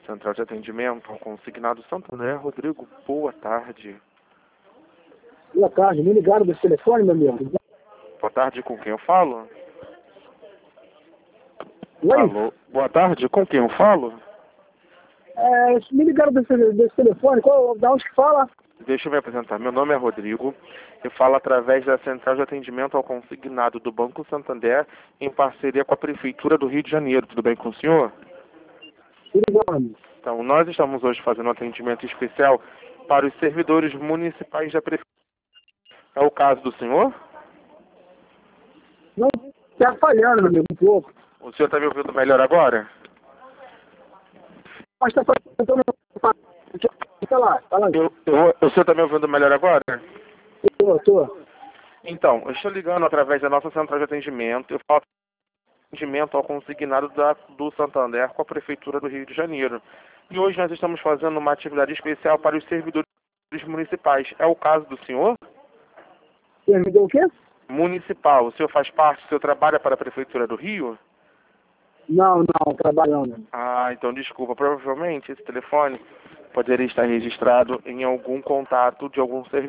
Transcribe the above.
Central de Atendimento ao Consignado Santander. Rodrigo, boa tarde. Boa tarde, me ligaram desse telefone, meu amigo? Boa tarde, com quem eu falo? Oi? Alô, boa tarde, com quem eu falo? Me ligaram desse telefone, da onde que fala? Deixa eu me apresentar. Meu nome é Rodrigo. Eu falo através da Central de Atendimento ao Consignado do Banco Santander, em parceria com a Prefeitura do Rio de Janeiro. Tudo bem com o senhor? Tudo bom, amigo? Então, nós estamos hoje fazendo um atendimento especial para os servidores municipais da Prefeitura. É o caso do senhor? Não, tá falhando, meu amigo, um pouco. O senhor está me ouvindo melhor agora? Mas tá falhando, fala aí. O senhor está me ouvindo melhor agora? Tô. Então, eu estou ligando através da nossa central de atendimento. Eu faço atendimento ao consignado do Santander com a Prefeitura do Rio de Janeiro. E hoje nós estamos fazendo uma atividade especial para os servidores municipais. É o caso do senhor? Você me deu o quê? Municipal. O senhor faz parte, o senhor trabalha para a Prefeitura do Rio? Não, trabalhando. Ah, então desculpa. Provavelmente esse telefone poderia estar registrado em algum contato de algum servidor.